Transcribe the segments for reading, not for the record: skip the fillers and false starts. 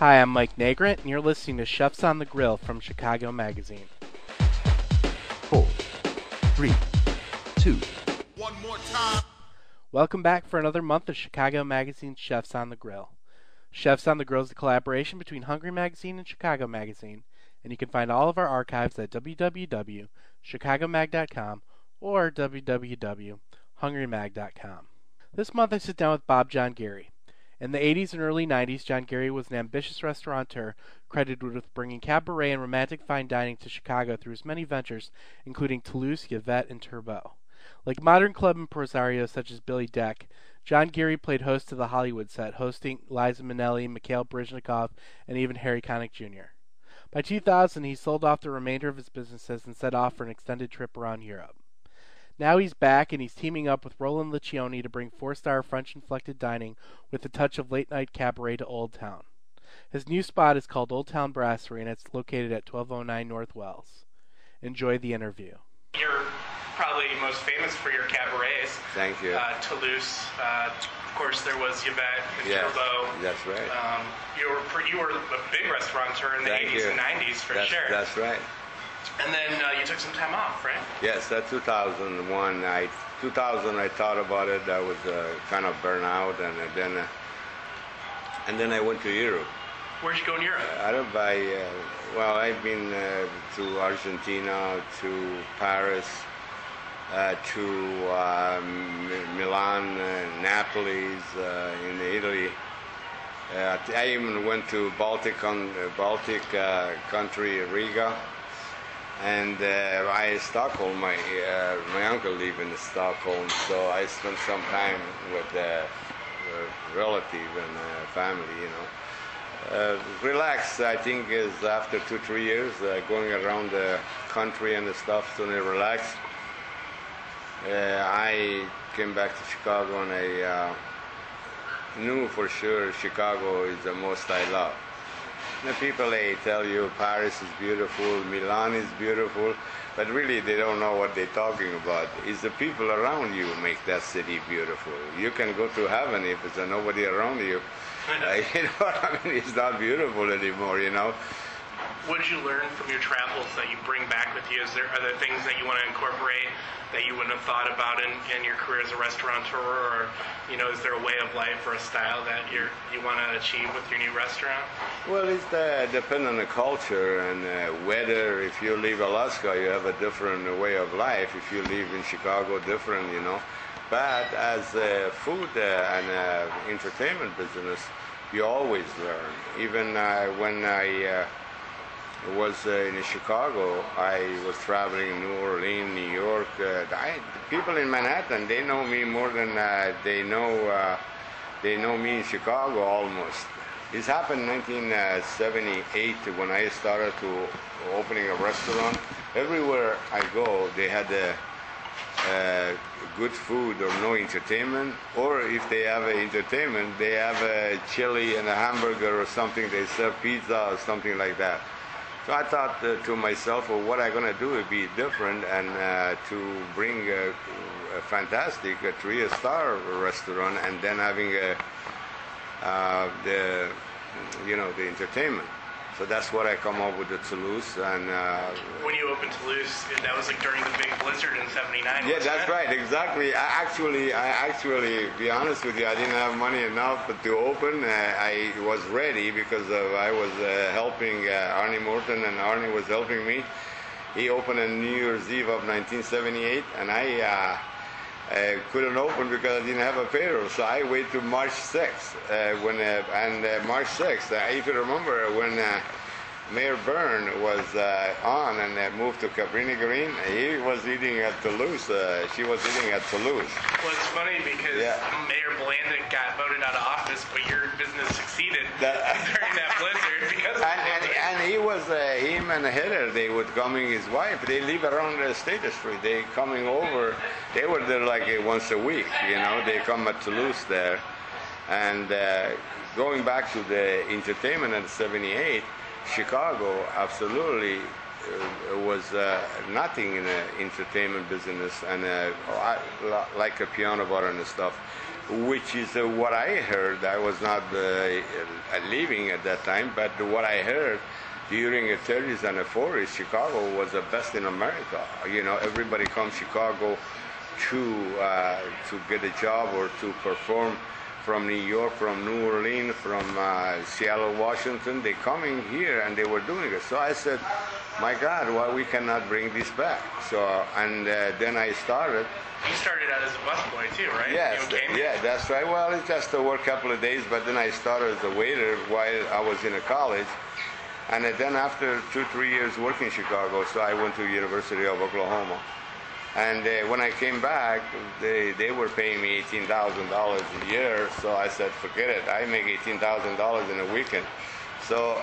Hi, I'm Mike Nagrant, and you're listening to Chefs on the Grill from Chicago Magazine. 4, 3, 2. One more time. Welcome back for another month of Chicago Magazine's Chefs on the Grill. Chefs on the Grill is a collaboration between Hungry Magazine and Chicago Magazine, and you can find all of our archives at www.chicagomag.com or www.hungrymag.com. This month I sit down with Bob John Gary. In the 80s and early 90s, John Gary was an ambitious restaurateur credited with bringing cabaret and romantic fine dining to Chicago through his many ventures, including Toulouse, Yvette, and Turbo. Like modern club impresarios such as Billy Deck, John Gary played host to the Hollywood set, hosting Liza Minnelli, Mikhail Baryshnikov, and even Harry Connick Jr. By 2000, he sold off the remainder of his businesses and set off for an extended trip around Europe. Now he's back, and he's teaming up with Roland Liccioni to bring 4-star French-inflected dining with a touch of late-night cabaret to Old Town. His new spot is called Old Town Brasserie, and it's located at 1209 North Wells. Enjoy the interview. You're probably most famous for your cabarets. Thank you. Toulouse, of course, there was Yvette and Yes, Turbo. that's right. You were a big restaurateur in the Thank 80s you. and 90s for sure. That's right. And then you took some time off, right? Yes, that's 2001. 2000 I thought about it. I was kind of burnt out, and then I went to Europe. Where'd you go in Europe? I've been to Argentina, to Paris, to Milan, Naples, in Italy. I even went to Baltic country, Riga. And Stockholm, my uncle lived in Stockholm, so I spent some time with relative and family, Relax, I think, is after 2-3 years, going around the country and the stuff, so I relax. I came back to Chicago, and I knew for sure Chicago is the most I love. The people, they tell you Paris is beautiful, Milan is beautiful, but really they don't know what they're talking about. It's the people around you who make that city beautiful. You can go to heaven if there's nobody around you. You know what I mean? It's not beautiful anymore, What did you learn from your travels that you bring back with you? Are there things that you want to incorporate that you wouldn't have thought about in your career as a restaurateur? Or, is there a way of life or a style that you want to achieve with your new restaurant? Well, it's depends on the culture and weather. If you leave Alaska, you have a different way of life. If you live in Chicago, different, But as food and entertainment business, you always learn. Even when I was in Chicago, I was traveling in New Orleans, New York. People in Manhattan, they know me more than they know me in Chicago almost. This happened in 1978 when I started to opening a restaurant. Everywhere I go, they had good food or no entertainment, or if they have entertainment, they have a chili and a hamburger or something. They serve pizza or something like that. So I thought to myself, well, what I'm going to do would be different, and to bring a fantastic 3-star restaurant, and then having the entertainment. So that's what I come up with the Toulouse. And when you opened Toulouse, that was like during the big blizzard in '79. Yeah, that's right, exactly. I actually, be honest with you, I didn't have money enough to open. I was ready because I was helping Arnie Morton, and Arnie was helping me. He opened on New Year's Eve of 1978, and I couldn't open because I didn't have a payroll. So I waited to March 6th. March 6th, if you remember, when Mayor Byrne was on and moved to Cabrini Green, he was eating at Toulouse. She was eating at Toulouse. Well, it's funny because Mayor Blandick got voted out of office, but your business succeeded during that blizzard. Because and he was, him and Heather, they would coming, his wife, they live around the State Street. They coming over, they were there like once a week, they come at Toulouse there. And going back to the entertainment in '78, Chicago absolutely was nothing in the entertainment business, and like a piano bar and stuff. which is what I heard. I was not living at that time, but what I heard during the 30s and the 40s, Chicago was the best in America. Everybody comes Chicago to get a job or to perform from New York, from New Orleans, from Seattle, Washington. They coming here and they were doing it. So I said, my God, why we cannot bring this back? Then I started. You started out as a busboy too, right? Yes, yeah, that's right. Well, it just worked a couple of days, but then I started as a waiter while I was in college. And then after 2-3 years working in Chicago, so I went to University of Oklahoma. And when I came back, they were paying me $18,000 a year. So I said, forget it. I make $18,000 in a weekend. So,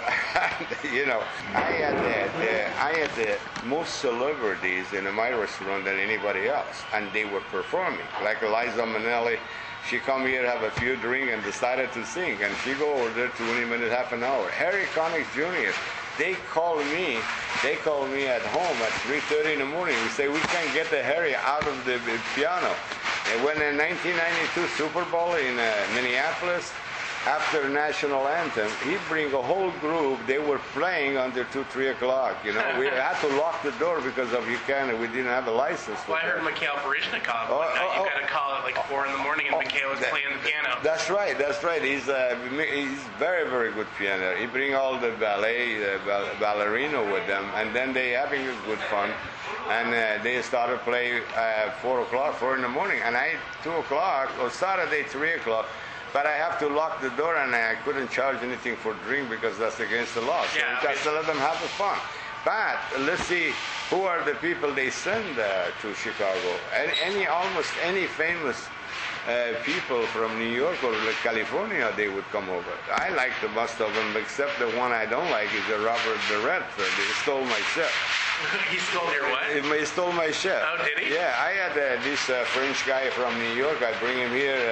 I had the most celebrities in my restaurant than anybody else. And they were performing. Like Liza Minnelli, she come here, have a few drinks, and decided to sing. And she go over there 20 minutes, half an hour. Harry Connick Jr., they call me at home at 3:30 in the morning. We say, we can't get the Harry out of the piano. And when in 1992 Super Bowl in Minneapolis, after the national anthem, he bring a whole group. They were playing until 2-3 o'clock. We had to lock the door because of we didn't have a license. Well, I heard Mikhail Baryshnikov. You got a call at like 4 in the morning, and Mikhail was playing the piano. That's right. He's very, very good piano. He bring all the ballerina with them, and then they having a good fun. And they started playing 4 in the morning, and 2 o'clock, or Saturday 3 o'clock. But I have to lock the door, and I couldn't charge anything for drink because that's against the law. So just to let them have the fun. But let's see who are the people they send to Chicago. Almost any famous people from New York or California, they would come over. I like the most of them, except the one I don't like is the Robert the Redford. He stole my chef. He stole your what? He stole my chef. Oh, did he? Yeah, I had this French guy from New York. I bring him here.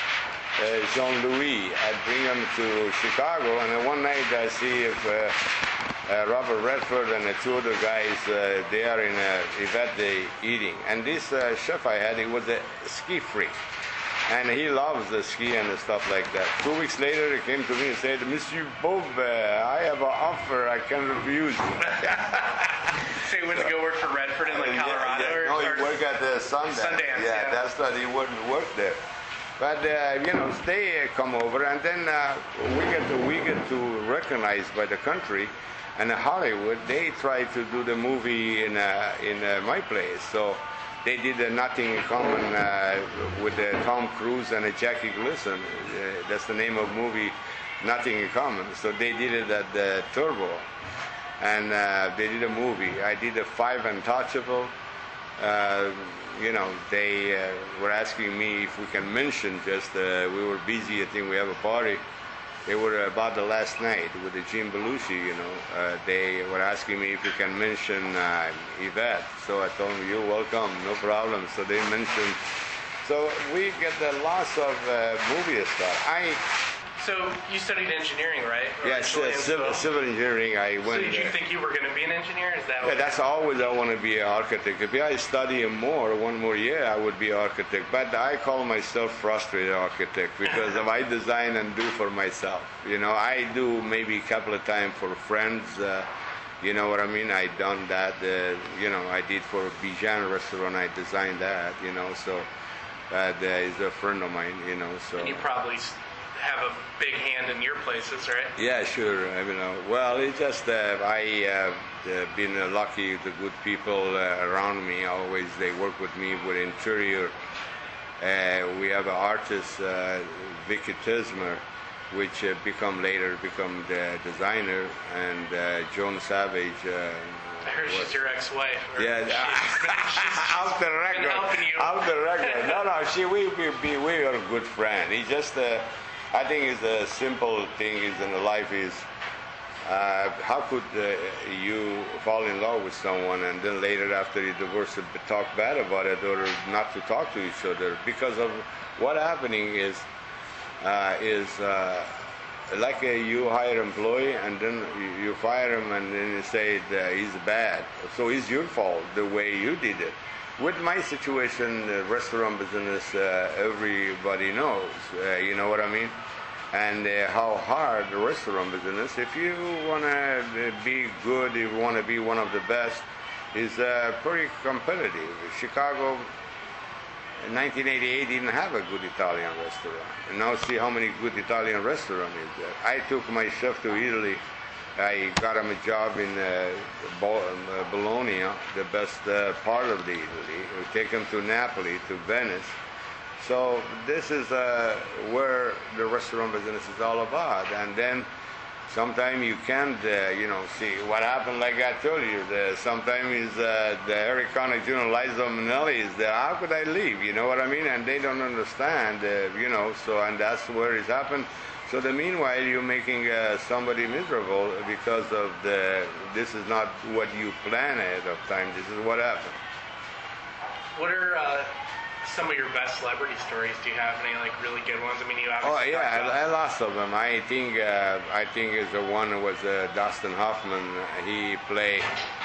Jean-Louis. I'd bring him to Chicago, and then one night I see if Robert Redford and the two other guys, they are in Yvette eating. And this chef I had, he was a ski freak. And he loves the ski and the stuff like that. 2 weeks later, he came to me and said, Monsieur Bob, I have an offer I can refuse. So he went to go work for Redford in Colorado? No, he worked at Sundance. Sundance, yeah. That's why he wouldn't work there. But they come over, and then we get to recognized by the country, and Hollywood. They try to do the movie in my place. So they did Nothing in Common with Tom Cruise and Jackie Gleason. That's the name of the movie, Nothing in Common. So they did it at the Turbo, and they did a movie. I did a Five Untouchable. They were asking me if we can mention we were busy, I think we have a party. They were about the last night with the Jim Belushi, they were asking me if we can mention Yvette. So I told them, you're welcome, no problem. So they mentioned, so we get lots of movie stuff. So you studied engineering, right? Yes, civil engineering. I went. So did you think you were going to be an engineer? Is that? That's always I want to be an architect. If I study one more year, I would be an architect. But I call myself frustrated architect because if I design and do for myself, I do maybe a couple of times for friends. You know what I mean? I done that. I did for Bijan restaurant. I designed that. So that is a friend of mine. So. And you probably have a big hand in your places, right? Yeah, sure. Well, it's just I have been lucky. The good people around me always they work with me with interior. We have an artist, Vicky Tismer, which later become the designer, and Joan Savage. I heard she's your ex-wife. Yeah, off the record. Off the record. No, we are a good friend. He just. I think it's a simple thing in life is how could you fall in love with someone and then later after you divorce talk bad about it or not to talk to each other because of what happening is like you hire employee and then you fire him and then you say that he's bad. So it's your fault the way you did it. with my situation, the restaurant business, everybody knows, you know what I mean? And how hard the restaurant business, if you want to be good, if you want to be one of the best, is pretty competitive. Chicago in 1988 didn't have a good Italian restaurant. And now see how many good Italian restaurants is there. I took my chef to Italy. I got him a job in Bologna, the best part of the Italy. We take him to Napoli, to Venice. So this is where the restaurant business is all about. And then sometimes you can't, see what happened. Like I told you, sometimes the Eric Connick Jr., Liza Minnelli is there. How could I leave? You know what I mean? And they don't understand, So and that's where it's happened. So the meanwhile, you're making somebody miserable because of this is not what you plan ahead of time. This is what happened. What are some of your best celebrity stories? Do you have any really good ones? I mean, you obviously. Oh yeah, I lots of them. I think is the one was Dustin Hoffman. He played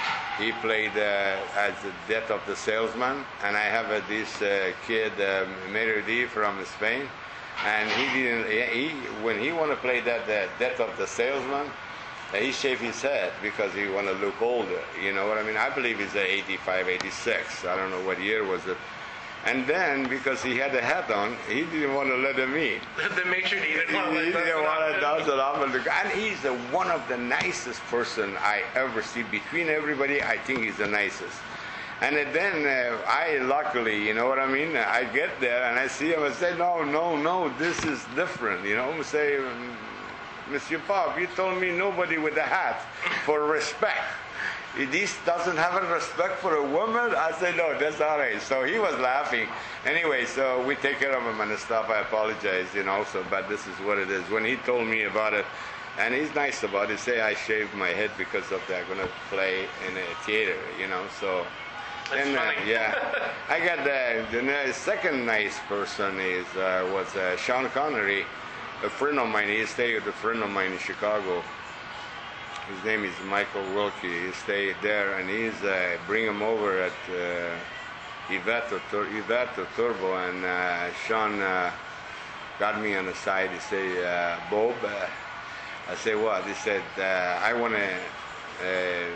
as the Death of the Salesman, and I have this kid Meridi from Spain. And when he want to play that Death of the Salesman, he shaved his head because he want to look older. You know what I mean? I believe he's 85, 86. I don't know what year was it. And then, because he had a hat on, he didn't want to let him eat. Then make sure he didn't want to let He didn't want to Dustin Hoffman. And he's one of the nicest person I ever see. Between everybody, I think he's the nicest. And then I luckily, you know what I mean? I get there and I see him and say, no, this is different. You know, say, Monsieur Bob, you told me nobody with a hat for respect. This doesn't have a respect for a woman? I said, no, that's all right. So he was laughing. Anyway, so we take care of him and stuff. I apologize, but this is what it is. When he told me about it, and he's nice about it, say I shaved my head because of that. I'm going to play in a theater, so... That's funny. Yeah, I got the second nice person was Sean Connery, a friend of mine. He stayed with a friend of mine in Chicago. His name is Michael Wilkie. He stayed there, and he's bring him over at Yvette or Turbo, and Sean got me on the side. He said, Bob, I say what? He said, I want to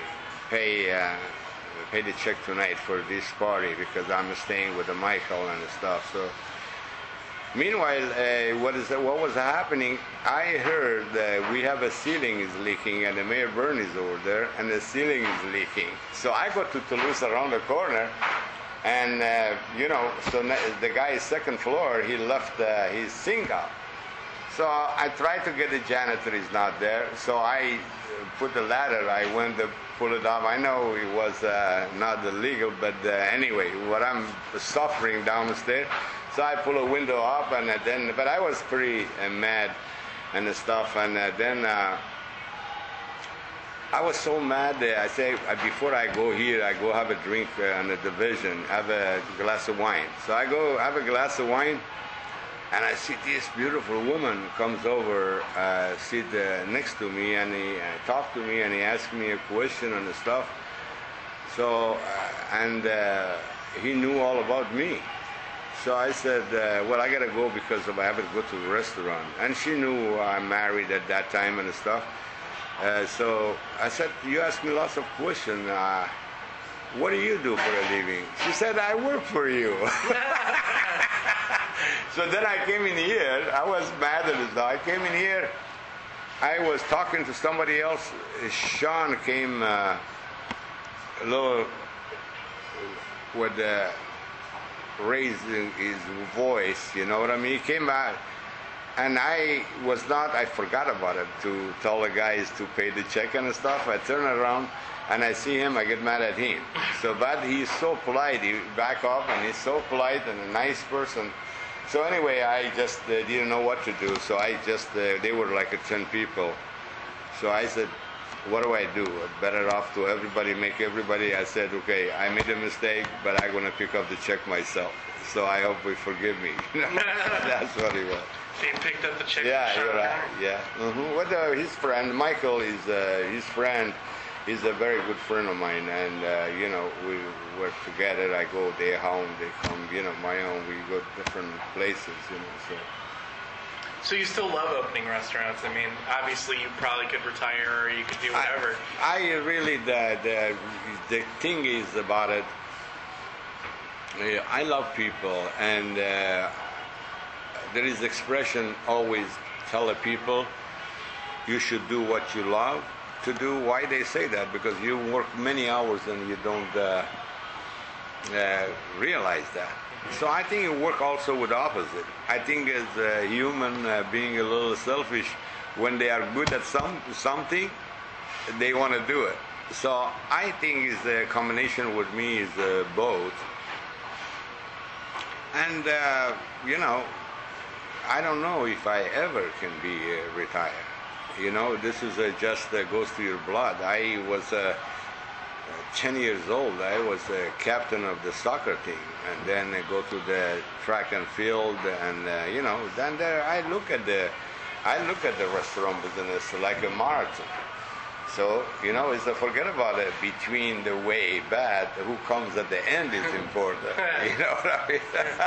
pay the check tonight for this party because I'm staying with the Michael and the stuff. So, meanwhile, what was happening? I heard that we have a ceiling is leaking and the Mayor Byrne is over there and the ceiling is leaking. So I go to Toulouse around the corner, and so the guy's second floor, he left his sink out. So I tried to get the janitor, he's not there. So I put the ladder, I went to pull it off. I know it was not illegal, but anyway, what I'm suffering downstairs. So I pull a window up, and but I was pretty mad and stuff. And then I was so mad that I say, before I go here, I go have a drink on the division, have a glass of wine. So I go have a glass of wine, and I see this beautiful woman comes over, sit next to me, and he talked to me, and he asked me a question and stuff. So, he knew all about me. So I said, well, I got to go because I have to go to the restaurant. And she knew I'm married at that time and stuff. So I said, you asked me lots of questions. What do you do for a living? She said, I work for you. So then I came in here. I was mad at it. I came in here. I was talking to somebody else. Sean came a little with raising his voice, you know what I mean? He came back, and I forgot about it to tell the guys to pay the check and stuff. I turn around, and I see him, I get mad at him. So, but he's so polite, he back up, and he's so polite and a nice person. So anyway, I just didn't know what to do, so I just, they were like 10 people. So I said, what do I do? Better off to make everybody. I said, okay, I made a mistake, but I'm going to pick up the check myself. So I hope you forgive me. That's what he was. So you picked up the check? Yeah, you're right. Yeah. Mm-hmm. His friend, Michael, is his friend. He's a very good friend of mine, and we work together. I go their home, they come, my home. We go different places, So you still love opening restaurants? I mean, obviously you probably could retire or you could do whatever. I really the thing is about it. I love people, and there is expression always tell the people you should do what you love to do. Why they say that? Because you work many hours and you don't realize that. So I think it works also with opposite. I think as a human being a little selfish, when they are good at something, they want to do it. So I think is the combination with me is both. And I don't know if I ever can be retired. This is just goes to your blood. I was 10 years old. I was a captain of the soccer team, and then I go to the track and field, and then there I look at the restaurant business like a marathon. So is to forget about it. Between the way bad, who comes at the end is important. You know what I mean?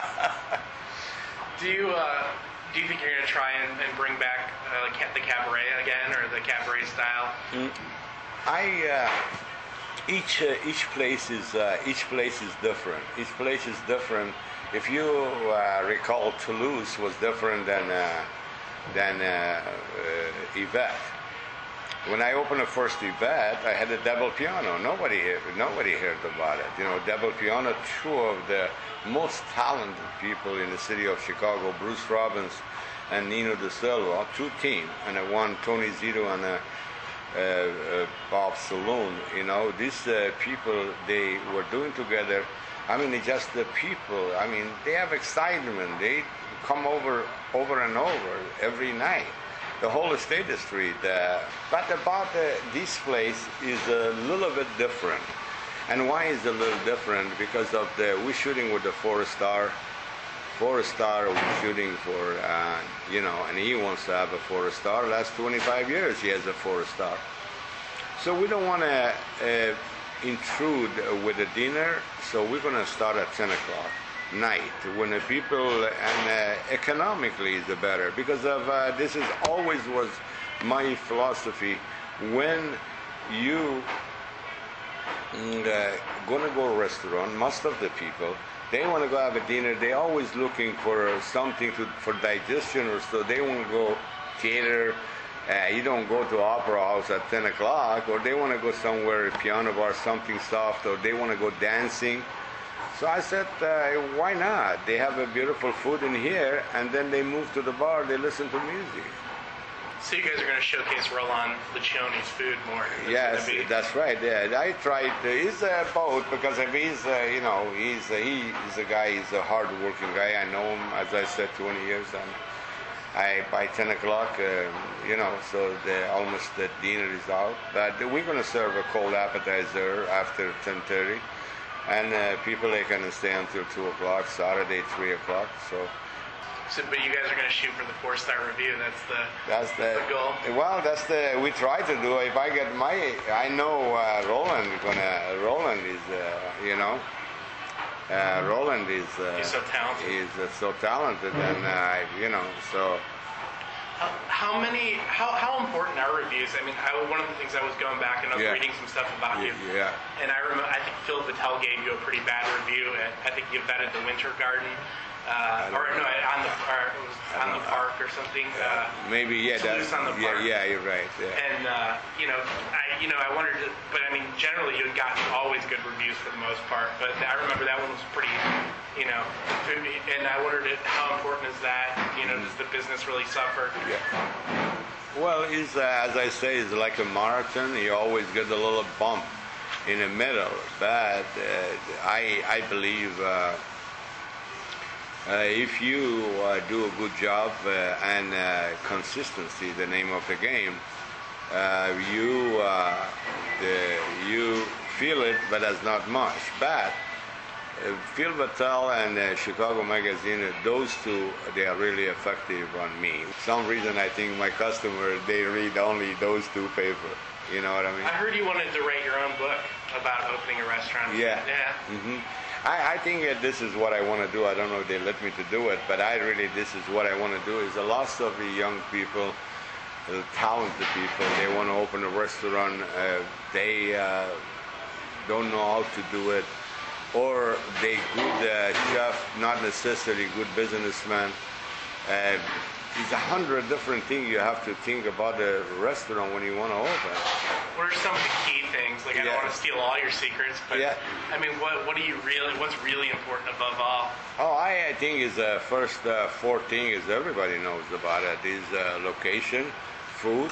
Do you think you're going to try and bring back the cabaret again, or the cabaret style? Each place is different. Each place is different. If you recall, Toulouse was different than Yvette. When I opened the first Yvette, I had a double piano. Nobody heard about it. Double piano. Two of the most talented people in the city of Chicago, Bruce Robbins and Nino De Silva, two teams, and one Tony Zito and Bob Saloon. These people, they were doing together. I mean, it's just the people. I mean, they have excitement. They come over and over every night. The whole State Street. But about this place is a little bit different. And why is it a little different? Because of we're shooting with the 4-star. 4-star we're shooting for, and he wants to have a 4-star. Last 25 years he has a 4-star. So we don't want to intrude with a dinner, so we're going to start at 10 o'clock night when the people, and economically is the better, because of this is always was my philosophy. When you gonna go to a restaurant, most of the people, they want to go have a dinner. They always looking for something for digestion, or so they want to go theater. You don't go to opera house at 10 o'clock, or they want to go somewhere, piano bar, something soft, or they want to go dancing. So I said, why not? They have a beautiful food in here, and then they move to the bar, they listen to music. So you guys are going to showcase Roland Liccioni's food more? Yes, that's right. Yeah, I tried. He's both, because he's a guy. He's a hard-working guy. I know him, as I said, 20 years, and by 10 o'clock, so almost the dinner is out. But we're going to serve a cold appetizer after 10:30, and people they can stay until 2 o'clock. Saturday 3 o'clock. So, but you guys are going to shoot for the 4-star review. That's the goal. Well, we try to do. If I get I know Roland is Roland is he's so talented. He's so talented, and so. How important are reviews? I mean, one of the things I was going back and I was reading some stuff about you. Yeah. And I remember, I think Phil Vitale gave you a pretty bad review. I think you vetted the Winter Garden. On the park or something. Maybe, yeah. Toulouse on the park. Yeah, you're right. Yeah. And I wondered, but I mean, generally you had gotten always good reviews for the most part. But I remember that one was pretty, and I wondered how important is that? Does the business really suffer? Yeah. Well, it's as I say, it's like a marathon. You always get a little bump in the middle. But I believe. If you do a good job and consistency, the name of the game, you feel it, but that's not much. But Phil Vitale and Chicago Magazine, those two, they are really effective on me. For some reason, I think my customers, they read only those two papers. You know what I mean? I heard you wanted to write your own book about opening a restaurant. Yeah. Yeah. I think this is what I want to do. I don't know if they let me to do it, but this is what I want to do. Is a lot of the young people, talented people, they want to open a restaurant. They don't know how to do it, or they good chef, not necessarily good businessman. There's 100 different things you have to think about a restaurant when you want to open. What are some of the key things? Like, I don't want to steal all your secrets, but I mean, what do you what's really important above all? Oh, I think is the first four things everybody knows about it is location, food,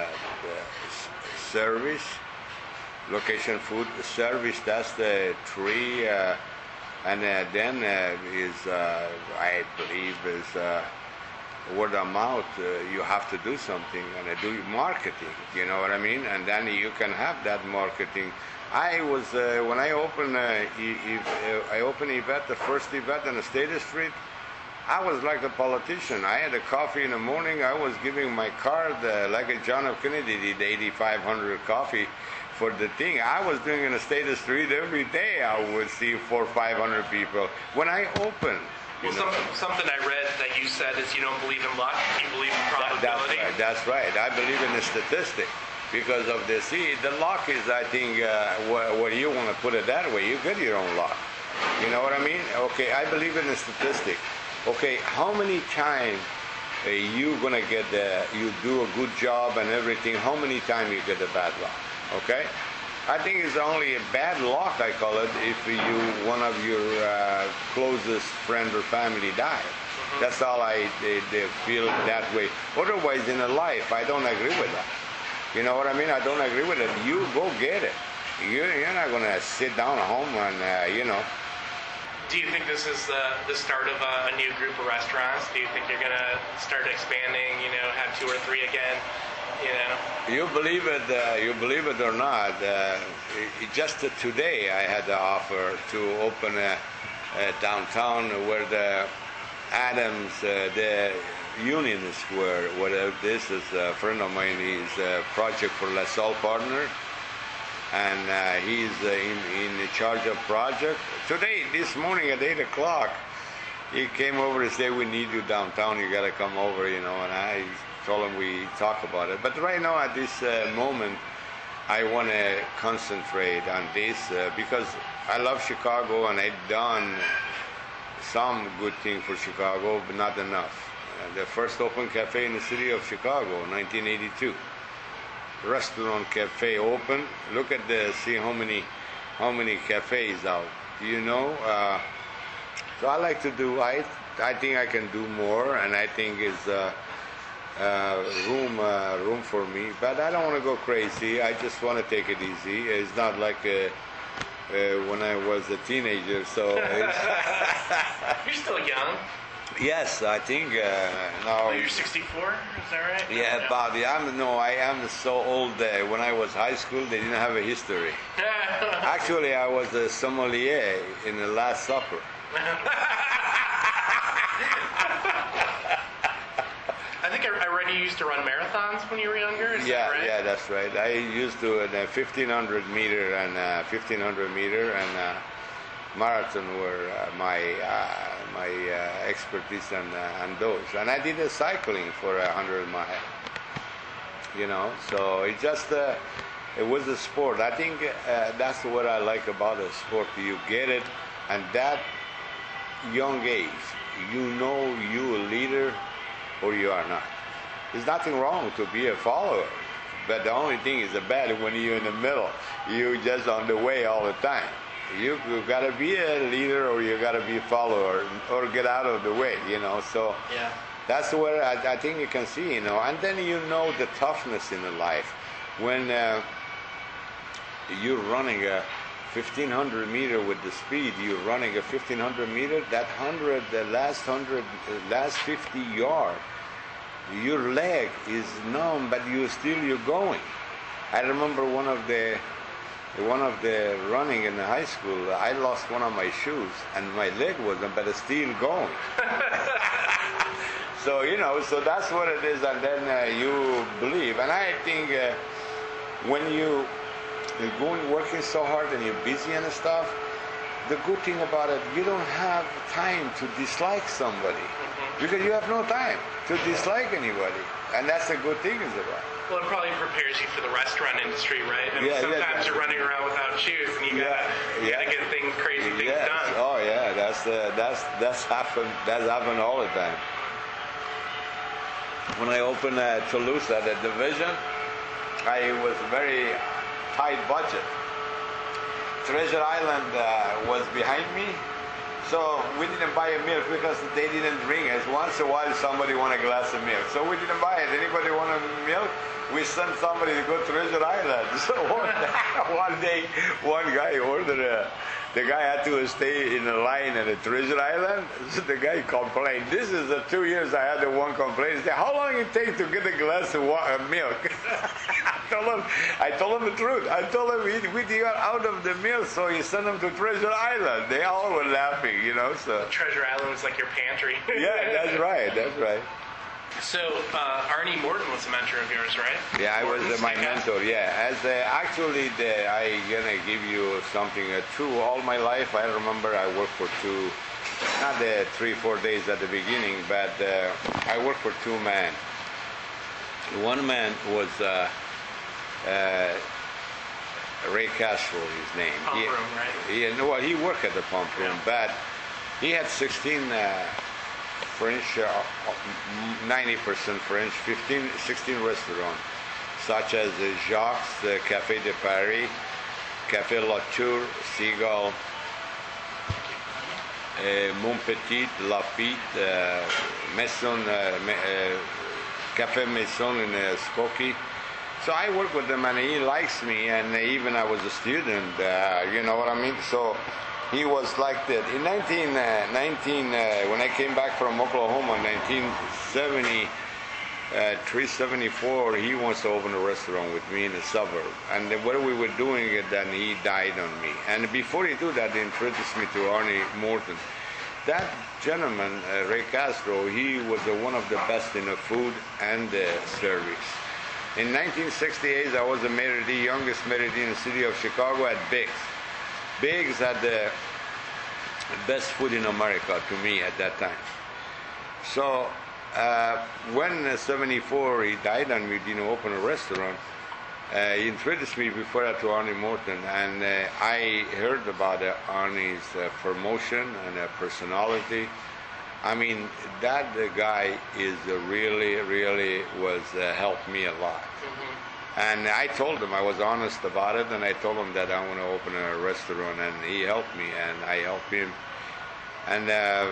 service. Location, food, service. That's the three, and then is I believe is. Word of mouth, you have to do something and do marketing, you know what I mean? And then you can have that marketing. I was, when I opened Yvette, the first Yvette on the State Street, I was like a politician. I had a coffee in the morning. I was giving my card like a John F. Kennedy did, 8,500 coffee for the thing. I was doing in the State Street every day. I would see 400 or 500 people when I opened. Well, something I read that you said is you don't believe in luck, you believe in probability. That's right. I believe in the statistic because of the luck is, I think, what you want to put it that way. You get your own luck. You know what I mean? Okay, I believe in the statistic. Okay, how many times you gonna get you do a good job and everything? How many times you get the bad luck? Okay. I think it's only a bad luck, I call it, if one of your closest friend or family died. That's all they feel that way. Otherwise, in a life, I don't agree with that. You know what I mean? I don't agree with it. You go get it. You're not going to sit down at home and, you know. Do you think this is the start of a new group of restaurants? Do you think you're going to start expanding, have 2 or 3 again? You believe it or not, just today I had the offer to open a downtown where the Adams, the unionists were. This is a friend of mine. He's a project for LaSalle partner, and he's in charge of project. Today, this morning at 8 o'clock, he came over and said, "We need you downtown. You got to come over," and I told him we talk about it. But right now, at this moment, I want to concentrate on this because I love Chicago and I've done some good thing for Chicago, but not enough. The first open cafe in the city of Chicago, 1982. Restaurant cafe open. Look at see how many cafes out. You know. So I like to do. I think I can do more, and I think it's. Room for me, but I don't want to go crazy. I just want to take it easy. It's not like when I was a teenager. So you're still young. Yes, I think now. Oh, you're 64. Is that right? Yeah, Bobby. I am so old. When I was high school, they didn't have a history. Actually, I was a sommelier in the Last Supper. I think I read you used to run marathons when you were younger. Is that right? Yeah, that's right. I used to 1,500 meter and 1,500 meter and marathon were my expertise on those. And I did cycling for 100 miles. So it just it was a sport. I think that's what I like about a sport. You get it, and that young age, you a leader. Or you are not. There's nothing wrong to be a follower, but the only thing is bad when you're in the middle. You're just on the way all the time. You gotta be a leader, or you gotta be a follower, or get out of the way. So that's where I think you can see. And then the toughness in the life when you're running a 1,500 meter with the speed. You're running a 1,500 meter. That the last 50 yards. Your leg is numb, but you're going. I remember one of the running in the high school. I lost one of my shoes, and my leg wasn't, but it's still going. So so that's what it is, and then you believe. And I think when you're going working so hard and you're busy and stuff, the good thing about it, you don't have time to dislike somebody because you have no time to dislike anybody, and that's the good thing is about it. Well, it probably prepares you for the restaurant industry, right? I mean, sometimes you're running around without shoes, and you gotta get crazy things done. Oh yeah, that's happened all the time. When I opened Toulouse at the division, I was very tight budget. Treasure Island was behind me, so we didn't buy a milk because they didn't bring us. Once in a while, somebody want a glass of milk, so we didn't buy it. Anybody want a milk? We sent somebody to go to Treasure Island. So one day, one guy ordered the guy had to stay in a line at the Treasure Island. So the guy complained. This is the 2 years I had the one complaint. He said, how long it take to get a glass of milk? I told him the truth. I told him we got out of the milk, so he sent him to Treasure Island. They all were laughing, So Treasure Island was like your pantry. Yeah, that's right. So Arnie Morton was a mentor of yours, right? Yeah, I was my mentor. Yeah, as actually, I gonna give you something true. All my life, I remember I worked for two, not the 3-4 days at the beginning, but I worked for two men. One man was Ray Castro, his name. Pump room, right? Well, he worked at the pump room, but he had 16. French, 90% French, 16 restaurants, such as Jacques, Café de Paris, Café La Tour, Seagull, Montpetit, Lafitte, Maison, Café Maison in Skokie. So I work with him and he likes me, and even I was a student, you know what I mean? So he was like that. In 1919, when I came back from Oklahoma in 1973, 74, he wants to open a restaurant with me in the suburb. And what we were doing it, then he died on me. And before he did that, he introduced me to Arnie Morton. That gentleman, Ray Castro, he was one of the best in the food and the service. In 1968, I was the youngest maitre d' in the city of Chicago at Biggs. Biggs had the best food in America to me at that time. So when in 74 he died and we didn't open a restaurant, he introduced me before that to Arnie Morton, and I heard about Arnie's promotion and personality. I mean, that guy is really was helped me a lot. Mm-hmm. And I told him, I was honest about it, and I told him that I want to open a restaurant, and he helped me, and I helped him. And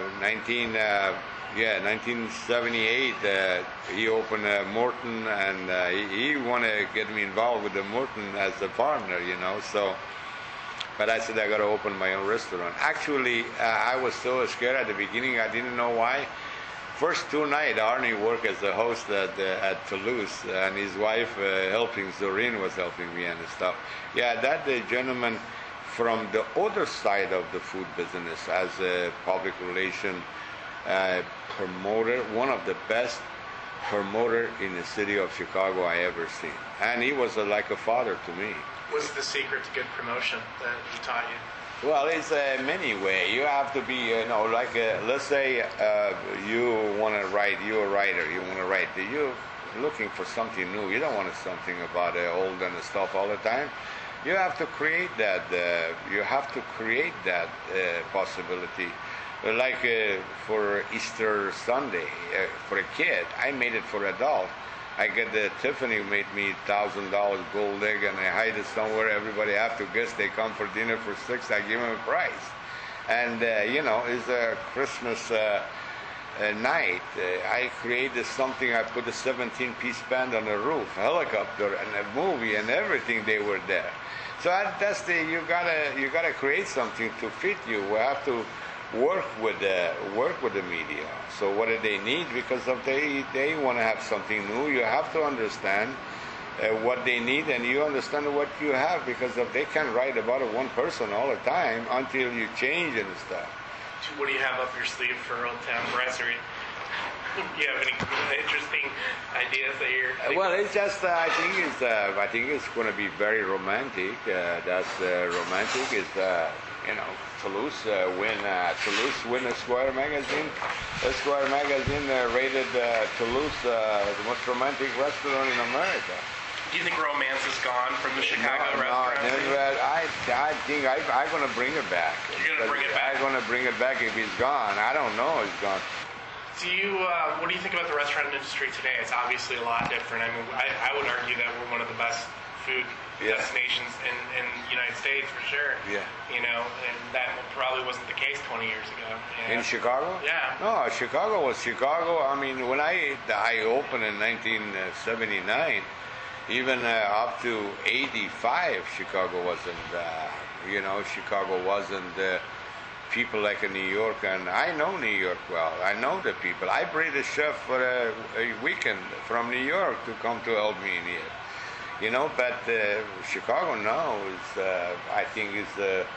1978, he opened Morton, and he wanted to get me involved with the Morton as a partner, so. But I said, I got to open my own restaurant. Actually, I was so scared at the beginning, I didn't know why. First 2 nights, Arnie worked as a host at Toulouse, and his wife Zorine was helping me and stuff. Yeah, that gentleman from the other side of the food business as a public relation promoter, one of the best promoter in the city of Chicago I ever seen. And he was like a father to me. What's the secret to good promotion that he taught you? Well, it's many ways. You have to be, let's say you want to write, you're a writer, you want to write. You're looking for something new. You don't want something about old and stuff all the time. You have to create that. You have to create that possibility. Like for Easter Sunday, for a kid, I made it for adult. I get Tiffany made me $1,000 gold egg, and I hide it somewhere. Everybody have to guess. They come for dinner for $6. I give them a price, and it's a Christmas night. I created something. I put a 17-piece band on the roof, helicopter, and a movie, and everything. They were there. So that's you gotta create something to fit you. We have to work with the media. So what do they need? Because of they want to have something new. You have to understand what they need, and you understand what you have, because if they can't write about one person all the time until you change and stuff. What do you have up your sleeve for Old Town Brasserie? Do you have any interesting ideas that you're? Well, it's just I think it's going to be very romantic. That's romantic. Is Toulouse win a Squire magazine. The Squire magazine rated Toulouse the most romantic restaurant in America. Do you think romance is gone from the Chicago restaurant? I think I'm going to bring it back. You're going to bring it back? I'm going to bring it back if it's gone. I don't know it's gone. What do you think about the restaurant industry today? It's obviously a lot different. I mean, I would argue that we're one of the best food destinations in the United States for sure. Yeah. And that probably wasn't the case 20 years ago. In Chicago? Yeah. No, Chicago was Chicago. I mean, when I opened in 1979, even up to 85, Chicago wasn't, Chicago wasn't people like in New York, and I know New York well. I know the people. I bring a chef for a weekend from New York to come to help me in here. But Chicago now is, I think, is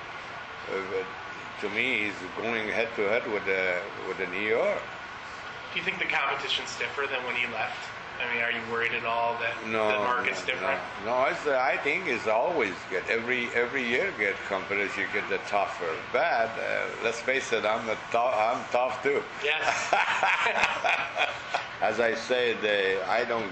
to me, is going head to head with the New York. Do you think the competition's stiffer than when you left? I mean, are you worried at all that the market's different? No. I think it's always good. Every year get competition, you get the tougher. But let's face it, I'm tough too. Yes. As I said, I don't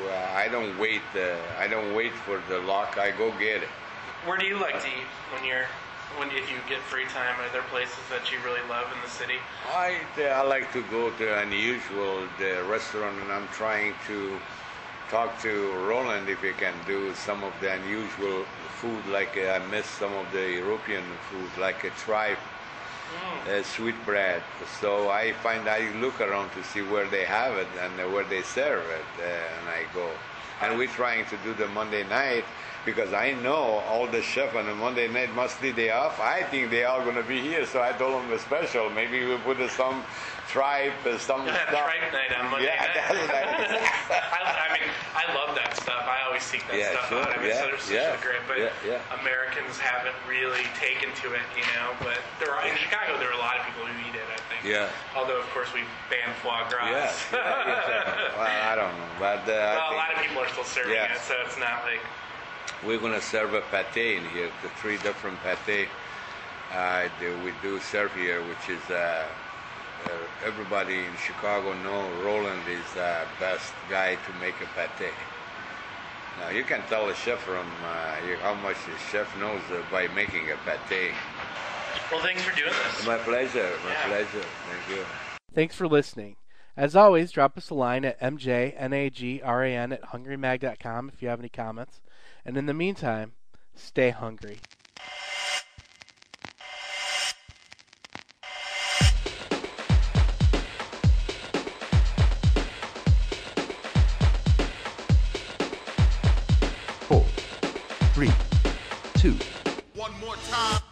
wait for the luck. I go get it. Where do you like to eat if you get free time? Are there places that you really love in the city? I like to go to unusual restaurant, and I'm trying to talk to Roland if he can do some of the unusual food. Like I miss some of the European food, like a tripe, sweetbread. So I look around to see where they have it and where they serve it, and I go. And we're trying to do the Monday night, because I know all the chefs on the Monday night, mostly they off. I think they are going to be here, so I told them a special. Maybe we put some tripe, some stuff. Tripe night on Monday night. That's nice. I love that stuff. I always seek that stuff out. I mean, it's so great, but Americans haven't really taken to it, But in Chicago, there are a lot of people who eat it, I think. Yeah. Although, of course, we banned foie gras. Well, I don't know, but a lot of people are still serving it, so it's not like. We're going to serve a pate in here, the 3 different pate we do serve here, which is everybody in Chicago know Roland is the best guy to make a pate. Now, you can tell a chef from how much the chef knows by making a pate. Well, thanks for doing this. My pleasure. Pleasure. Thank you. Thanks for listening. As always, drop us a line at mjnagran@hungrymag.com if you have any comments. And in the meantime, stay hungry. Four, 3, 2. One more time.